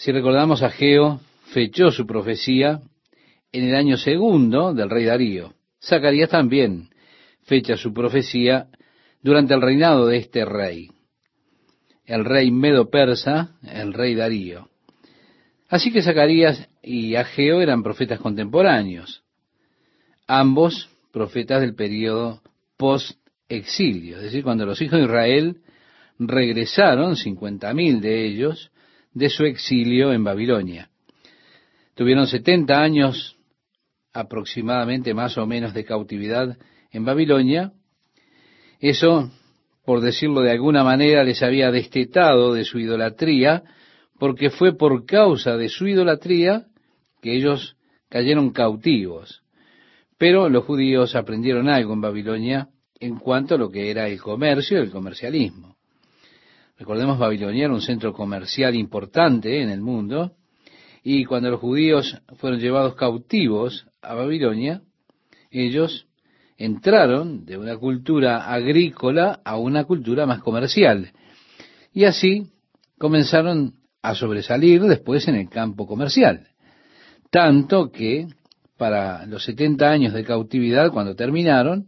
Si recordamos, Ageo fechó su profecía en el año segundo del rey Darío. Zacarías también fecha su profecía durante el reinado de este rey, el rey medo-persa, el rey Darío. Así que Zacarías y Ageo eran profetas contemporáneos, ambos profetas del período post-exilio, es decir, cuando los hijos de Israel regresaron, 50.000 de ellos, de su exilio en Babilonia. Tuvieron 70 años aproximadamente, más o menos, de cautividad en Babilonia. Eso, por decirlo de alguna manera, les había destetado de su idolatría, porque fue por causa de su idolatría que ellos cayeron cautivos. Pero los judíos aprendieron algo en Babilonia en cuanto a lo que era el comercio y el comercialismo. Recordemos, Babilonia era un centro comercial importante en el mundo, y cuando los judíos fueron llevados cautivos a Babilonia, ellos entraron de una cultura agrícola a una cultura más comercial. Y así comenzaron a sobresalir después en el campo comercial. Tanto que para los 70 años de cautividad, cuando terminaron,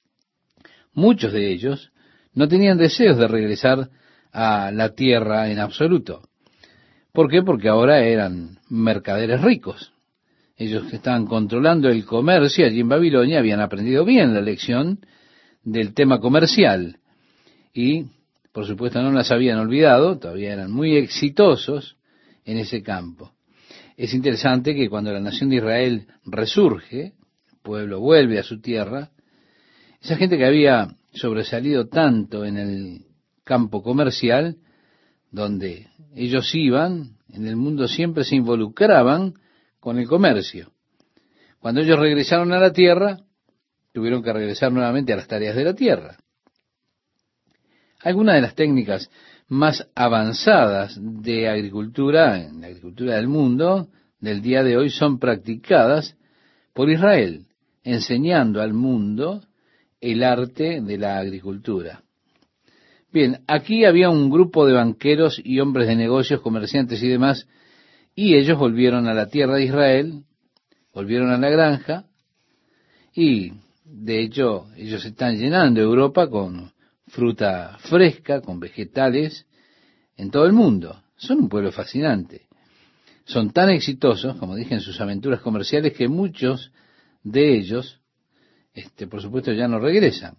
muchos de ellos no tenían deseos de regresar a la tierra en absoluto. ¿Por qué? Porque ahora eran mercaderes ricos. Ellos que estaban controlando el comercio allí en Babilonia habían aprendido bien la lección del tema comercial. Y, por supuesto, no las habían olvidado, todavía eran muy exitosos en ese campo. Es interesante que cuando la nación de Israel resurge, el pueblo vuelve a su tierra, esa gente que había sobresalido tanto en el campo comercial, donde ellos iban, en el mundo siempre se involucraban con el comercio. Cuando ellos regresaron a la tierra, tuvieron que regresar nuevamente a las tareas de la tierra. Algunas de las técnicas más avanzadas de agricultura, en la agricultura del mundo, del día de hoy, son practicadas por Israel, enseñando al mundo el arte de la agricultura. Bien, aquí había un grupo de banqueros y hombres de negocios, comerciantes y demás, y ellos volvieron a la tierra de Israel, volvieron a la granja, y de hecho ellos están llenando Europa con fruta fresca, con vegetales, en todo el mundo. Son un pueblo fascinante. Son tan exitosos, como dije, en sus aventuras comerciales, que muchos de ellos, por supuesto, ya no regresan.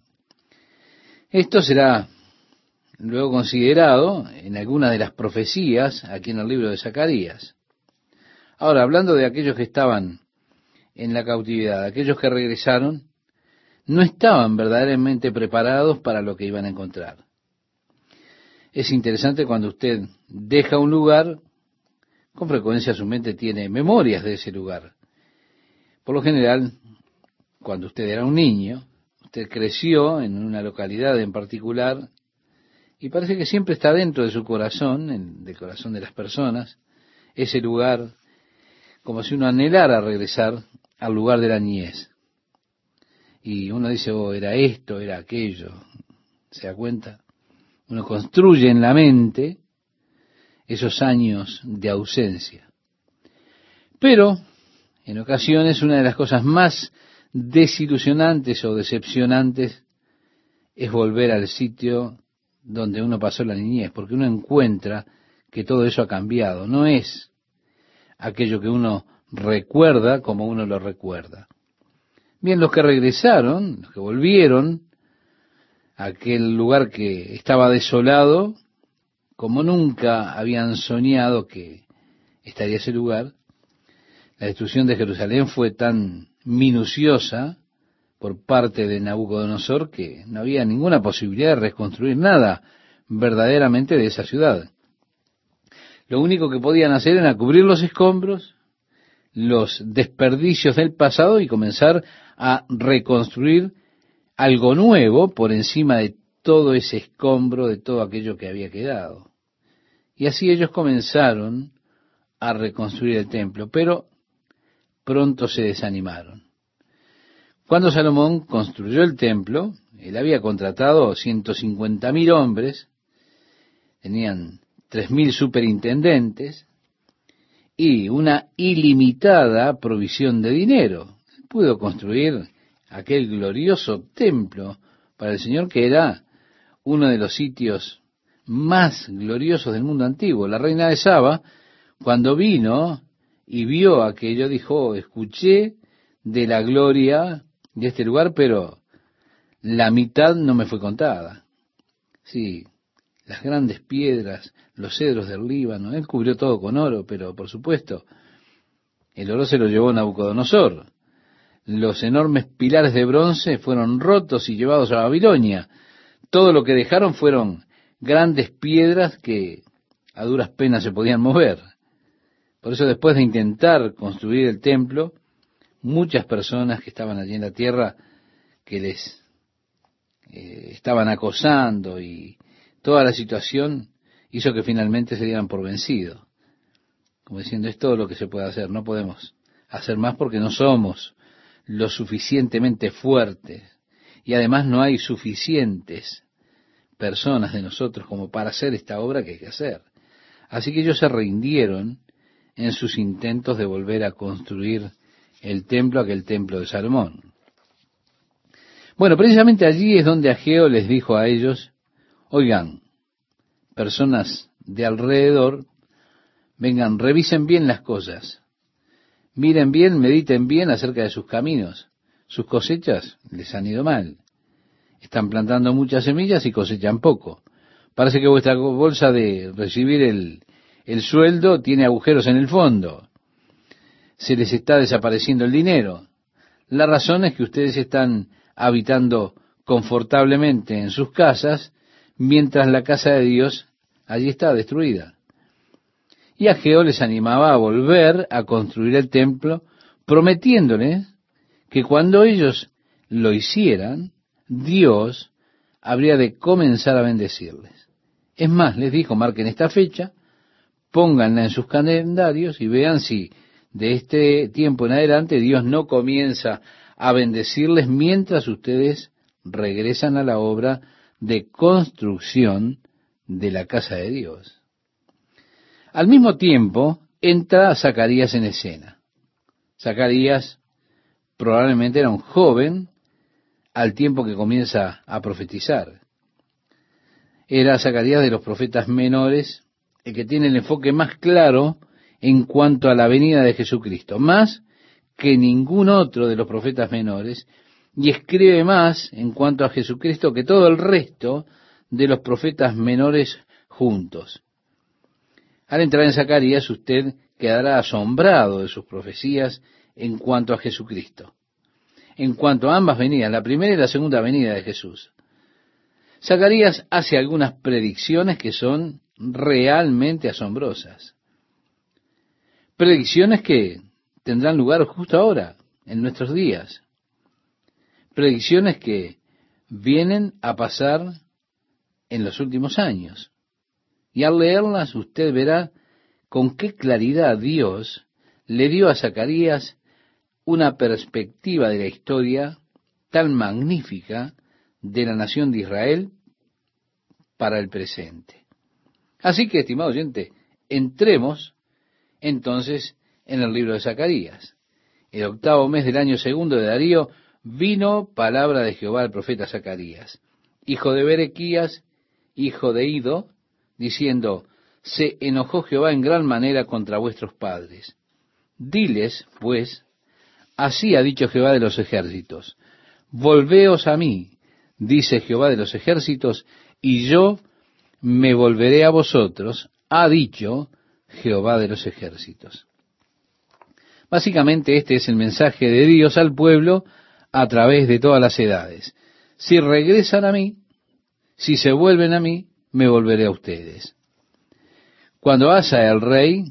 Esto será luego considerado en algunas de las profecías aquí en el libro de Zacarías. Ahora, hablando de aquellos que estaban en la cautividad, aquellos que regresaron, no estaban verdaderamente preparados para lo que iban a encontrar. Es interesante cuando usted deja un lugar, con frecuencia su mente tiene memorias de ese lugar. Por lo general, cuando usted era un niño, usted creció en una localidad en particular, y parece que siempre está dentro de su corazón, del corazón de las personas, ese lugar, como si uno anhelara regresar al lugar de la niñez. Y uno dice, oh, era esto, era aquello. ¿Se da cuenta? Uno construye en la mente esos años de ausencia. Pero, en ocasiones, una de las cosas más desilusionantes o decepcionantes es volver al sitio donde uno pasó la niñez, porque uno encuentra que todo eso ha cambiado. No es aquello que uno recuerda como uno lo recuerda. Bien, los que regresaron, los que volvieron a aquel lugar que estaba desolado, como nunca habían soñado que estaría ese lugar, la destrucción de Jerusalén fue tan minuciosa por parte de Nabucodonosor que no había ninguna posibilidad de reconstruir nada verdaderamente de esa ciudad. Lo único que podían hacer era cubrir los escombros, los desperdicios del pasado y comenzar a reconstruir algo nuevo por encima de todo ese escombro, de todo aquello que había quedado. Y así ellos comenzaron a reconstruir el templo, pero pronto se desanimaron. Cuando Salomón construyó el templo, él había contratado 150.000 hombres, tenían 3.000 superintendentes, y una ilimitada provisión de dinero. Pudo construir aquel glorioso templo para el Señor, que era uno de los sitios más gloriosos del mundo antiguo. La reina de Saba, cuando vino y vio aquello, dijo: "Oh, escuché de la gloria de este lugar, pero la mitad no me fue contada". Sí, las grandes piedras, los cedros del Líbano, él cubrió todo con oro, pero por supuesto, el oro se lo llevó Nabucodonosor. Los enormes pilares de bronce fueron rotos y llevados a Babilonia. Todo lo que dejaron fueron grandes piedras que a duras penas se podían mover. Por eso, después de intentar construir el templo, muchas personas que estaban allí en la tierra, que les estaban acosando, y toda la situación hizo que finalmente se dieran por vencidos, como diciendo: es todo lo que se puede hacer, no podemos hacer más porque no somos lo suficientemente fuertes, y además no hay suficientes personas de nosotros como para hacer esta obra que hay que hacer. Así que ellos se rindieron en sus intentos de volver a construir el templo, aquel templo de Salomón. Bueno, precisamente allí es donde Ageo les dijo a ellos: oigan, personas de alrededor, vengan, revisen bien las cosas, miren bien, mediten bien acerca de sus caminos. Sus cosechas les han ido mal. Están plantando muchas semillas y cosechan poco. Parece que vuestra bolsa de recibir el sueldo tiene agujeros en el fondo. Se les está desapareciendo el dinero. La razón es que ustedes están habitando confortablemente en sus casas, mientras la casa de Dios allí está destruida. Y Ageo les animaba a volver a construir el templo, prometiéndoles que cuando ellos lo hicieran, Dios habría de comenzar a bendecirles. Es más, les dijo: marquen esta fecha, pónganla en sus calendarios y vean si de este tiempo en adelante Dios no comienza a bendecirles mientras ustedes regresan a la obra de construcción de la casa de Dios. Al mismo tiempo, entra Zacarías en escena. Zacarías probablemente era un joven al tiempo que comienza a profetizar. Era Zacarías de los profetas menores, el que tiene el enfoque más claro en cuanto a la venida de Jesucristo, más que ningún otro de los profetas menores, y escribe más en cuanto a Jesucristo que todo el resto de los profetas menores juntos. Al entrar en Zacarías, usted quedará asombrado de sus profecías en cuanto a Jesucristo, en cuanto a ambas venidas, la primera y la segunda venida de Jesús. Zacarías hace algunas predicciones que son realmente asombrosas. Predicciones que tendrán lugar justo ahora, en nuestros días. Predicciones que vienen a pasar en los últimos años. Y al leerlas usted verá con qué claridad Dios le dio a Zacarías una perspectiva de la historia tan magnífica de la nación de Israel para el presente. Así que, estimado oyente, entremos entonces en el libro de Zacarías. El 8º mes del año segundo de Darío vino palabra de Jehová al profeta Zacarías, hijo de Berequías, hijo de Ido, diciendo: se enojó Jehová en gran manera contra vuestros padres. Diles, pues, así ha dicho Jehová de los ejércitos: volveos a mí, dice Jehová de los ejércitos, y yo me volveré a vosotros, ha dicho Jehová de los ejércitos. Básicamente este es el mensaje de Dios al pueblo a través de todas las edades. Si regresan a mí, si se vuelven a mí, me volveré a ustedes. Cuando Asa, el rey,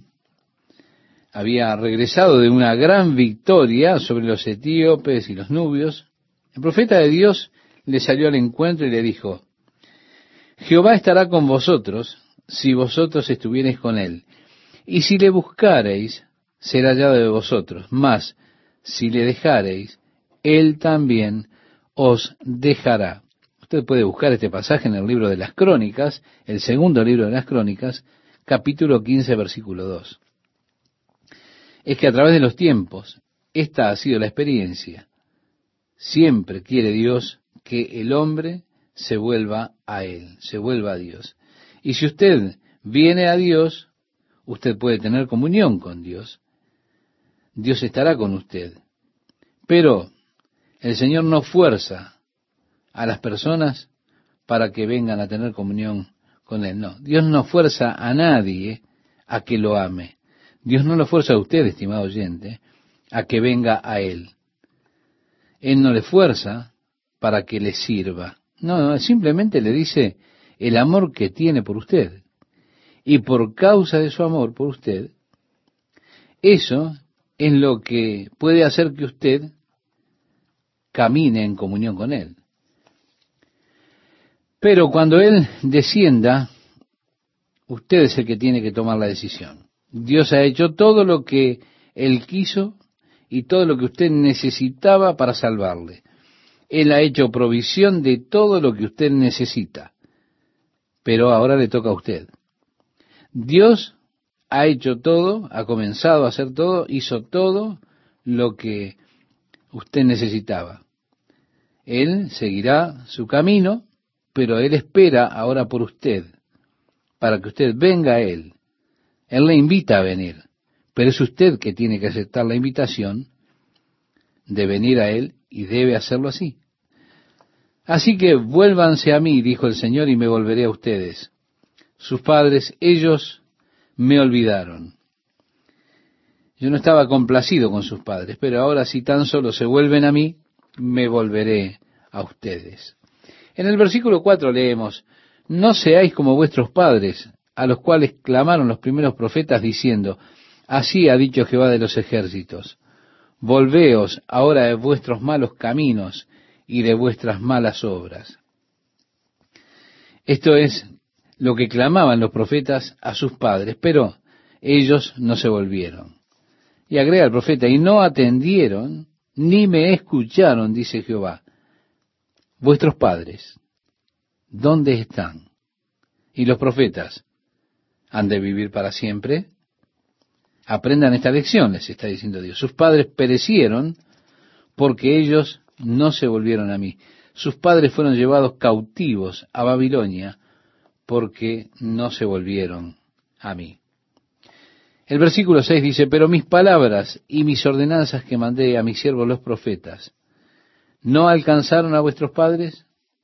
había regresado de una gran victoria sobre los etíopes y los nubios, el profeta de Dios le salió al encuentro y le dijo: Jehová estará con vosotros si vosotros estuviereis con él, y si le buscareis, será hallado de vosotros, mas si le dejareis, él también os dejará. Usted puede buscar este pasaje en el libro de las Crónicas, el segundo libro de las Crónicas, capítulo 15, versículo 2. es que a través de los tiempos, esta ha sido la experiencia. Siempre quiere Dios que el hombre se vuelva a Él, se vuelva a Dios. Y si usted viene a Dios, usted puede tener comunión con Dios. Dios estará con usted. Pero el Señor no fuerza a las personas para que vengan a tener comunión con Él. No, Dios no fuerza a nadie a que lo ame. Dios no lo fuerza a usted, estimado oyente, a que venga a Él. Él no le fuerza para que le sirva. No, simplemente le dice el amor que tiene por usted. Y por causa de su amor por usted, eso es lo que puede hacer que usted camine en comunión con Él. Pero cuando Él descienda, usted es el que tiene que tomar la decisión. Dios ha hecho todo lo que Él quiso y todo lo que usted necesitaba para salvarle. Él ha hecho provisión de todo lo que usted necesita. Pero ahora le toca a usted. Dios ha hecho todo, ha comenzado a hacer todo, hizo todo lo que usted necesitaba. Él seguirá su camino, pero Él espera ahora por usted, para que usted venga a Él. Él le invita a venir, pero es usted que tiene que aceptar la invitación de venir a Él y debe hacerlo así. Así que vuélvanse a mí, dijo el Señor, y me volveré a ustedes. Sus padres, ellos me olvidaron. Yo no estaba complacido con sus padres, pero ahora si tan solo se vuelven a mí, me volveré a ustedes. En el versículo 4 leemos, no seáis como vuestros padres, a los cuales clamaron los primeros profetas diciendo, así ha dicho Jehová de los ejércitos, volveos ahora de vuestros malos caminos y de vuestras malas obras. Esto es lo que clamaban los profetas a sus padres, pero ellos no se volvieron. Y agrega el profeta, y no atendieron, ni me escucharon, dice Jehová. Vuestros padres, ¿dónde están? Y los profetas, ¿han de vivir para siempre? Aprendan esta lección, les está diciendo Dios. Sus padres perecieron porque ellos no se volvieron a mí. Sus padres fueron llevados cautivos a Babilonia porque no se volvieron a mí. El versículo 6 dice, pero mis palabras y mis ordenanzas que mandé a mis siervos los profetas, ¿no alcanzaron a vuestros padres?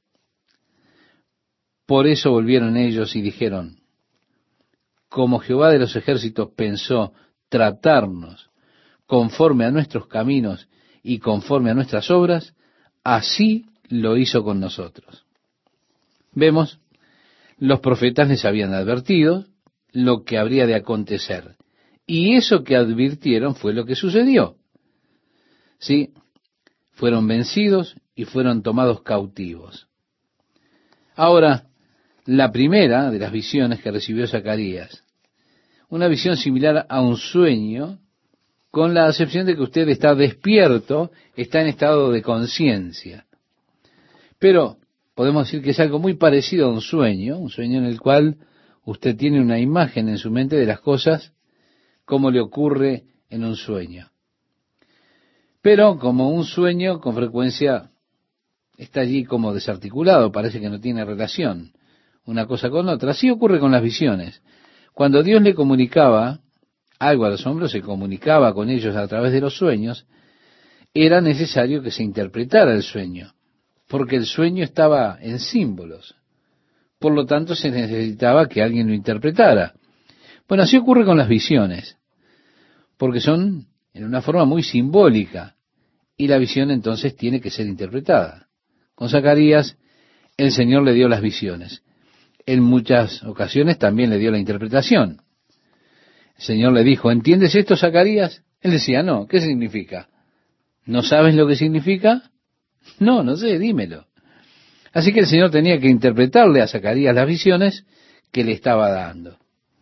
Por eso volvieron ellos y dijeron, como Jehová de los ejércitos pensó tratarnos conforme a nuestros caminos y conforme a nuestras obras, así lo hizo con nosotros. Vemos, los profetas les habían advertido lo que habría de acontecer. Y eso que advirtieron fue lo que sucedió. Sí, fueron vencidos y fueron tomados cautivos. Ahora, la primera de las visiones que recibió Zacarías, una visión similar a un sueño, con la acepción de que usted está despierto, está en estado de conciencia. Pero podemos decir que es algo muy parecido a un sueño en el cual usted tiene una imagen en su mente de las cosas como le ocurre en un sueño. Pero como un sueño con frecuencia está allí como desarticulado, parece que no tiene relación una cosa con otra. Así ocurre con las visiones. Cuando Dios le comunicaba algo a los hombres, se comunicaba con ellos a través de los sueños, era necesario que se interpretara el sueño, porque el sueño estaba en símbolos. Por lo tanto, se necesitaba que alguien lo interpretara. Bueno, así ocurre con las visiones, porque son en una forma muy simbólica, y la visión entonces tiene que ser interpretada. Con Zacarías, el Señor le dio las visiones. En muchas ocasiones también le dio la interpretación. El Señor le dijo, ¿entiendes esto, Zacarías? Él decía, no, ¿qué significa? ¿No sabes lo que significa? No, no sé, dímelo. Así que el Señor tenía que interpretarle a Zacarías las visiones que le estaba dando.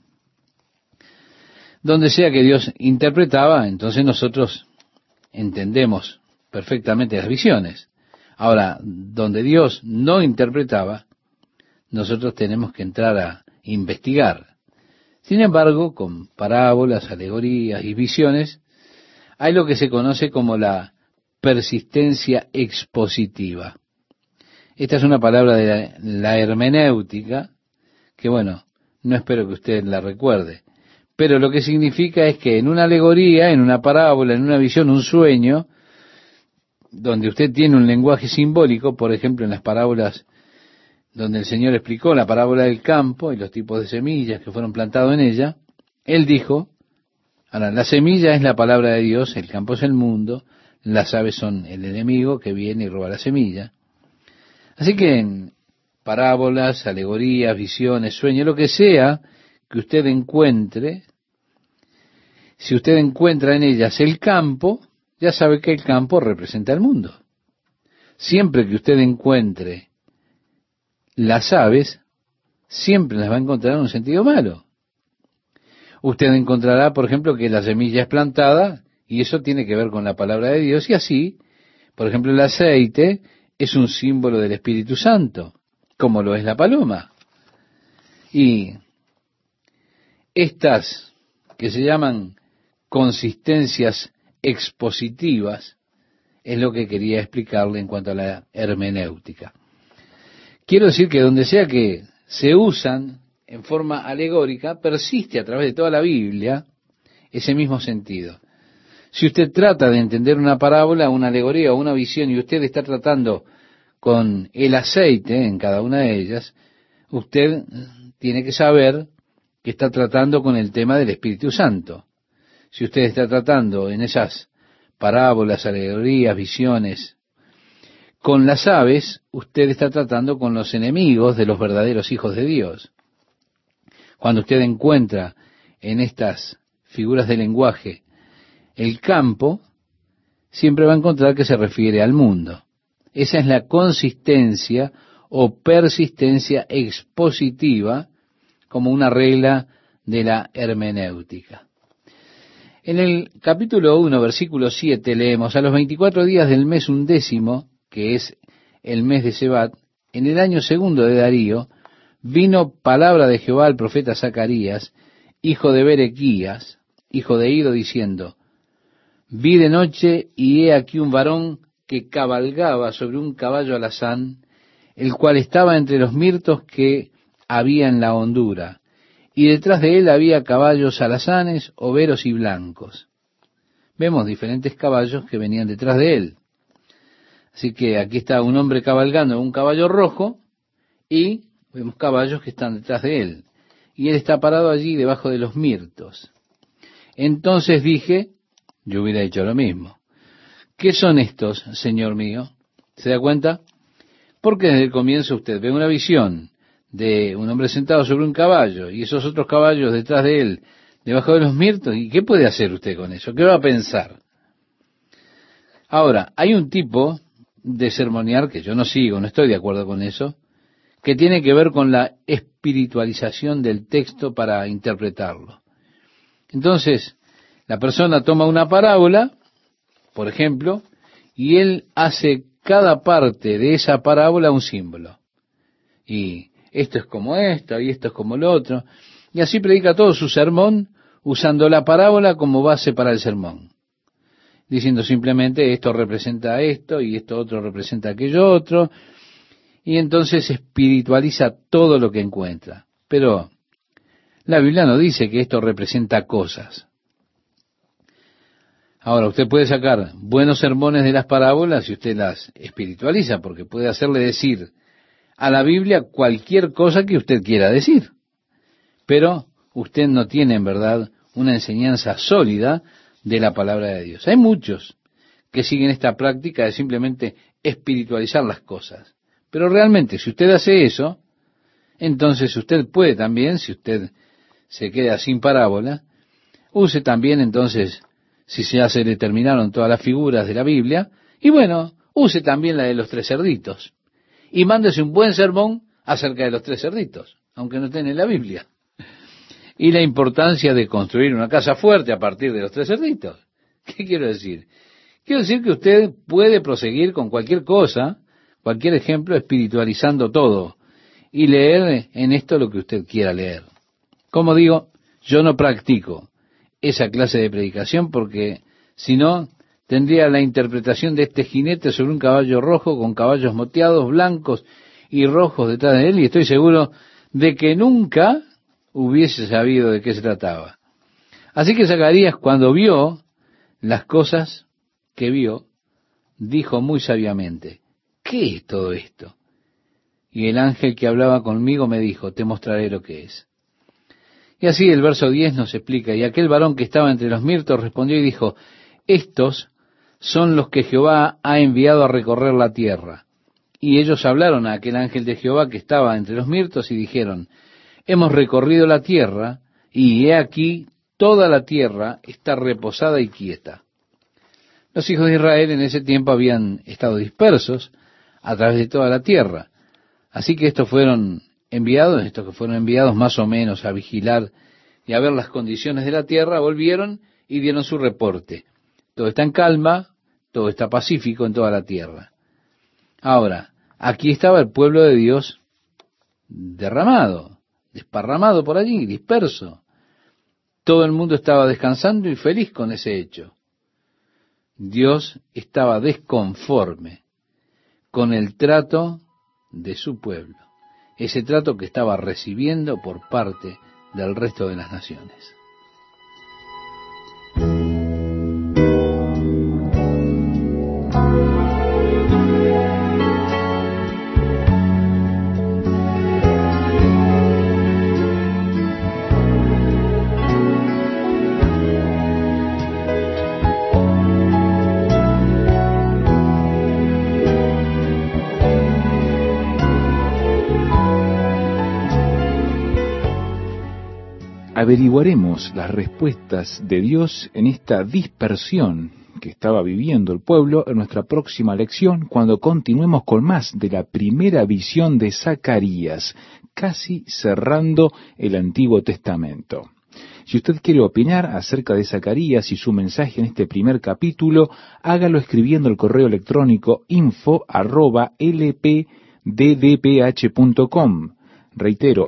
Donde sea que Dios interpretaba, entonces nosotros entendemos perfectamente las visiones. Ahora, donde Dios no interpretaba, nosotros tenemos que entrar a investigar. Sin embargo, con parábolas, alegorías y visiones, hay lo que se conoce como la persistencia expositiva. Esta es una palabra de la hermenéutica, que bueno, no espero que usted la recuerde, pero lo que significa es que en una alegoría, en una parábola, en una visión, un sueño, donde usted tiene un lenguaje simbólico, por ejemplo, en las parábolas donde el Señor explicó la parábola del campo y los tipos de semillas que fueron plantados en ella, Él dijo, ahora, la semilla es la palabra de Dios, el campo es el mundo, las aves son el enemigo que viene y roba la semilla. Así que en parábolas, alegorías, visiones, sueños, lo que sea que usted encuentre, si usted encuentra en ellas el campo, ya sabe que el campo representa el mundo. Siempre que usted encuentre las aves, siempre las va a encontrar en un sentido malo. Usted encontrará, por ejemplo, que la semilla es plantada, y eso tiene que ver con la palabra de Dios, y así, por ejemplo, el aceite es un símbolo del Espíritu Santo, como lo es la paloma. Y estas que se llaman consistencias expositivas es lo que quería explicarle en cuanto a la hermenéutica. Quiero decir que donde sea que se usan en forma alegórica, persiste a través de toda la Biblia ese mismo sentido. Si usted trata de entender una parábola, una alegoría o una visión y usted está tratando con el aceite en cada una de ellas, usted tiene que saber que está tratando con el tema del Espíritu Santo. Si usted está tratando en esas parábolas, alegorías, visiones, con las aves, usted está tratando con los enemigos de los verdaderos hijos de Dios. Cuando usted encuentra en estas figuras de lenguaje el campo, siempre va a encontrar que se refiere al mundo. Esa es la consistencia o persistencia expositiva como una regla de la hermenéutica. En el capítulo 1, versículo 7, leemos, a los 24 días del mes 11, que es el mes de Sebat, en el año segundo de Darío, vino palabra de Jehová al profeta Zacarías, hijo de Berequías, hijo de Ido, diciendo, vi de noche y he aquí un varón que cabalgaba sobre un caballo alazán, el cual estaba entre los mirtos que había en la hondura, y detrás de él había caballos alazanes, overos y blancos. Vemos diferentes caballos que venían detrás de él. Así que aquí está un hombre cabalgando en un caballo rojo y vemos caballos que están detrás de él. Y él está parado allí debajo de los mirtos. Entonces dije, yo hubiera hecho lo mismo. ¿Qué son estos, Señor mío? ¿Se da cuenta? Porque desde el comienzo usted ve una visión de un hombre sentado sobre un caballo y esos otros caballos detrás de él, debajo de los mirtos. ¿Y qué puede hacer usted con eso? ¿Qué va a pensar? Ahora, hay un tipo de sermonear que yo no sigo, no estoy de acuerdo con eso, que tiene que ver con la espiritualización del texto para interpretarlo. Entonces, la persona toma una parábola, por ejemplo, y él hace cada parte de esa parábola un símbolo. Y esto es como esto, y esto es como lo otro. Y así predica todo su sermón usando la parábola como base para el sermón. Diciendo simplemente esto representa esto y esto otro representa aquello otro. Y entonces espiritualiza todo lo que encuentra. Pero la Biblia no dice que esto representa cosas. Ahora, usted puede sacar buenos sermones de las parábolas y usted las espiritualiza, porque puede hacerle decir a la Biblia cualquier cosa que usted quiera decir. Pero usted no tiene en verdad una enseñanza sólida de la palabra de Dios. Hay muchos que siguen esta práctica de simplemente espiritualizar las cosas. Pero realmente, si usted hace eso, entonces usted puede también, si usted se queda sin parábola, use también entonces, si ya se le terminaron todas las figuras de la Biblia, y bueno, use también la de los 3 cerditos. Y mándese un buen sermón acerca de los 3 cerditos, aunque no estén en la Biblia. Y la importancia de construir una casa fuerte a partir de los 3 cerditos. ¿Qué quiero decir? Quiero decir que usted puede proseguir con cualquier cosa, cualquier ejemplo, espiritualizando todo y leer en esto lo que usted quiera leer. Como digo, yo no practico esa clase de predicación porque sino tendría la interpretación de este jinete sobre un caballo rojo con caballos moteados, blancos y rojos detrás de él, y estoy seguro de que nunca hubiese sabido de qué se trataba. Así que Zacarías, cuando vio las cosas que vio, dijo muy sabiamente: ¿qué es todo esto? Y el ángel que hablaba conmigo me dijo: te mostraré lo que es. Y así el verso 10 nos explica: y aquel varón que estaba entre los mirtos respondió y dijo: estos son los que Jehová ha enviado a recorrer la tierra. Y ellos hablaron a aquel ángel de Jehová que estaba entre los mirtos y dijeron: hemos recorrido la tierra, y he aquí toda la tierra está reposada y quieta. Los hijos de Israel en ese tiempo habían estado dispersos a través de toda la tierra. Así que estos que fueron enviados más o menos a vigilar y a ver las condiciones de la tierra, volvieron y dieron su reporte. Todo está en calma, todo está pacífico en toda la tierra. Ahora, aquí estaba el pueblo de Dios derramado, desparramado por allí, disperso. Todo el mundo estaba descansando y feliz con ese hecho. Dios estaba desconforme con el trato de su pueblo, ese trato que estaba recibiendo por parte del resto de las naciones. Averiguaremos las respuestas de Dios en esta dispersión que estaba viviendo el pueblo en nuestra próxima lección, cuando continuemos con más de la primera visión de Zacarías, casi cerrando el Antiguo Testamento. Si usted quiere opinar acerca de Zacarías y su mensaje en este primer capítulo, hágalo escribiendo el correo electrónico info@lpddph.com. Reitero,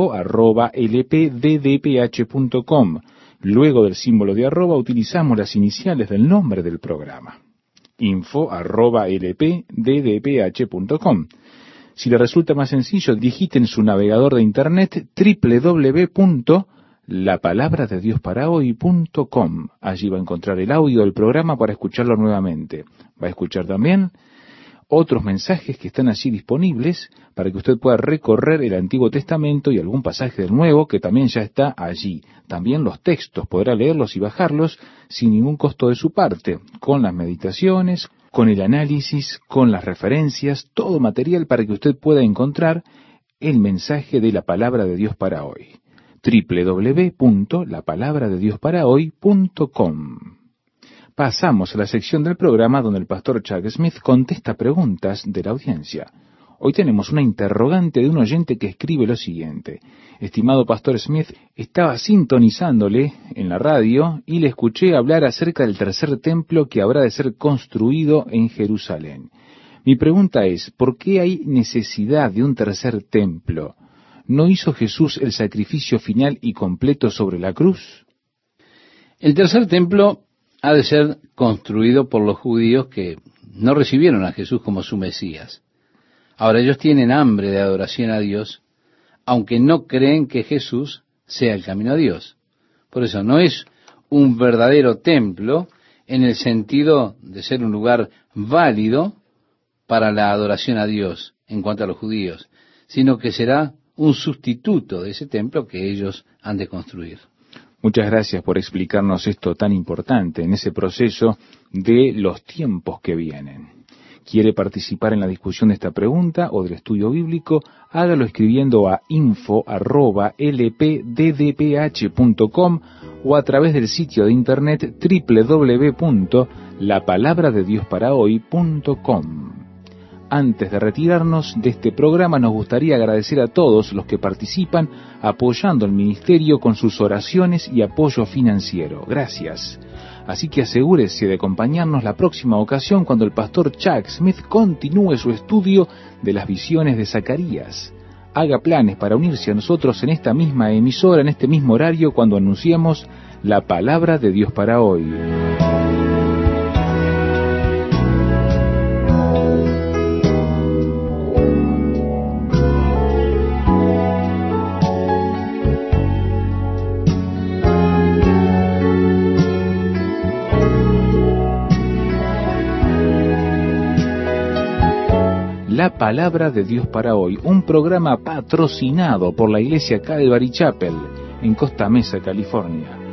info@lpddph.com. Luego del símbolo de arroba utilizamos las iniciales del nombre del programa. info@lpddph.com. Si le resulta más sencillo, digite en su navegador de internet www.lapalabradediosParaHoy.com. Allí va a encontrar el audio del programa para escucharlo nuevamente. Va a escuchar también otros mensajes que están allí disponibles para que usted pueda recorrer el Antiguo Testamento y algún pasaje del Nuevo que también ya está allí. También los textos, podrá leerlos y bajarlos sin ningún costo de su parte, con las meditaciones, con el análisis, con las referencias, todo material para que usted pueda encontrar el mensaje de la Palabra de Dios para hoy. www.lapalabradediosParaHoy.com. Pasamos a la sección del programa donde el pastor Chuck Smith contesta preguntas de la audiencia. Hoy tenemos una interrogante de un oyente que escribe lo siguiente: estimado pastor Smith, estaba sintonizándole en la radio y le escuché hablar acerca del tercer templo que habrá de ser construido en Jerusalén. Mi pregunta es, ¿por qué hay necesidad de un tercer templo? ¿No hizo Jesús el sacrificio final y completo sobre la cruz? El tercer templo ha de ser construido por los judíos que no recibieron a Jesús como su Mesías. Ahora ellos tienen hambre de adoración a Dios, aunque no creen que Jesús sea el camino a Dios. Por eso no es un verdadero templo en el sentido de ser un lugar válido para la adoración a Dios en cuanto a los judíos, sino que será un sustituto de ese templo que ellos han de construir. Muchas gracias por explicarnos esto tan importante en ese proceso de los tiempos que vienen. ¿Quiere participar en la discusión de esta pregunta o del estudio bíblico? Hágalo escribiendo a info@lpddph.com o a través del sitio de internet www.lapalabradediosParaHoy.com. Antes de retirarnos de este programa, nos gustaría agradecer a todos los que participan apoyando el ministerio con sus oraciones y apoyo financiero. Gracias. Así que asegúrese de acompañarnos la próxima ocasión cuando el pastor Chuck Smith continúe su estudio de las visiones de Zacarías. Haga planes para unirse a nosotros en esta misma emisora, en este mismo horario, cuando anunciemos la palabra de Dios para hoy. La Palabra de Dios para Hoy, un programa patrocinado por la Iglesia Calvary Chapel en Costa Mesa, California.